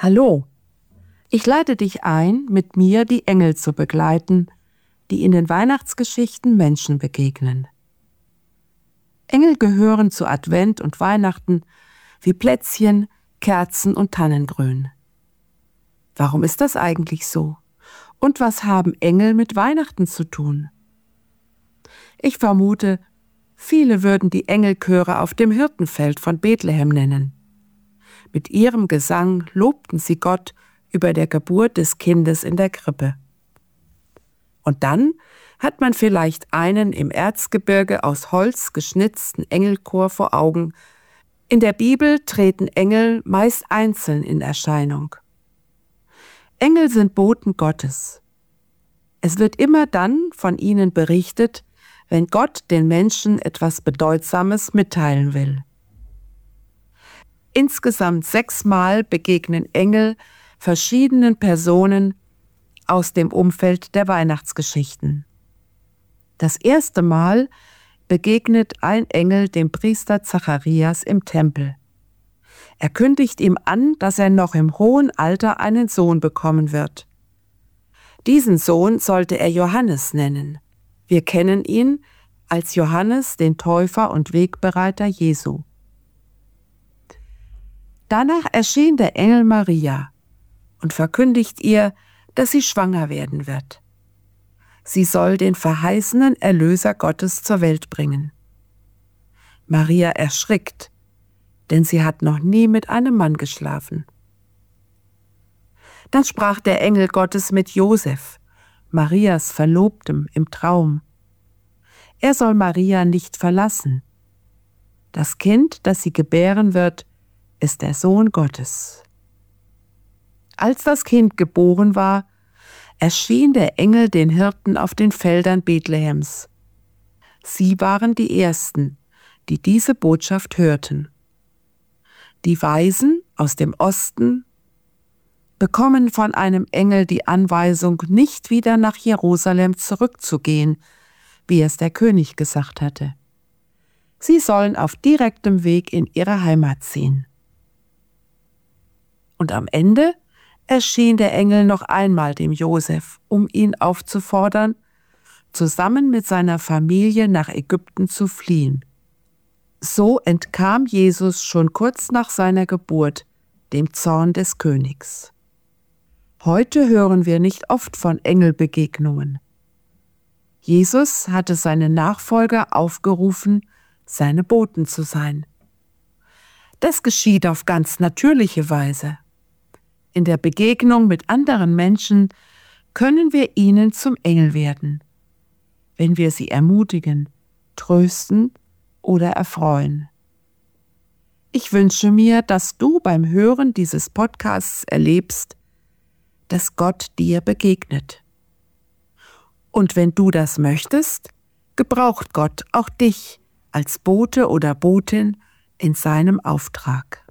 Hallo, ich lade dich ein, mit mir die Engel zu begleiten, die in den Weihnachtsgeschichten Menschen begegnen. Engel gehören zu Advent und Weihnachten wie Plätzchen, Kerzen und Tannengrün. Warum ist das eigentlich so? Und was haben Engel mit Weihnachten zu tun? Ich vermute, viele würden die Engelchöre auf dem Hirtenfeld von Bethlehem nennen. Mit ihrem Gesang lobten sie Gott über der Geburt des Kindes in der Krippe. Und dann hat man vielleicht einen im Erzgebirge aus Holz geschnitzten Engelchor vor Augen. In der Bibel treten Engel meist einzeln in Erscheinung. Engel sind Boten Gottes. Es wird immer dann von ihnen berichtet, wenn Gott den Menschen etwas Bedeutsames mitteilen will. Insgesamt 6 Mal begegnen Engel verschiedenen Personen aus dem Umfeld der Weihnachtsgeschichten. Das erste Mal begegnet ein Engel dem Priester Zacharias im Tempel. Er kündigt ihm an, dass er noch im hohen Alter einen Sohn bekommen wird. Diesen Sohn sollte er Johannes nennen. Wir kennen ihn als Johannes, den Täufer und Wegbereiter Jesu. Danach erschien der Engel Maria und verkündigt ihr, dass sie schwanger werden wird. Sie soll den verheißenen Erlöser Gottes zur Welt bringen. Maria erschrickt, denn sie hat noch nie mit einem Mann geschlafen. Dann sprach der Engel Gottes mit Josef, Marias Verlobtem, im Traum. Er soll Maria nicht verlassen. Das Kind, das sie gebären wird, ist der Sohn Gottes. Als das Kind geboren war, erschien der Engel den Hirten auf den Feldern Bethlehems. Sie waren die Ersten, die diese Botschaft hörten. Die Weisen aus dem Osten bekommen von einem Engel die Anweisung, nicht wieder nach Jerusalem zurückzugehen, wie es der König gesagt hatte. Sie sollen auf direktem Weg in ihre Heimat ziehen. Und am Ende erschien der Engel noch einmal dem Josef, um ihn aufzufordern, zusammen mit seiner Familie nach Ägypten zu fliehen. So entkam Jesus schon kurz nach seiner Geburt dem Zorn des Königs. Heute hören wir nicht oft von Engelbegegnungen. Jesus hatte seine Nachfolger aufgerufen, seine Boten zu sein. Das geschieht auf ganz natürliche Weise. In der Begegnung mit anderen Menschen können wir ihnen zum Engel werden, wenn wir sie ermutigen, trösten oder erfreuen. Ich wünsche mir, dass du beim Hören dieses Podcasts erlebst, dass Gott dir begegnet. Und wenn du das möchtest, gebraucht Gott auch dich als Bote oder Botin in seinem Auftrag.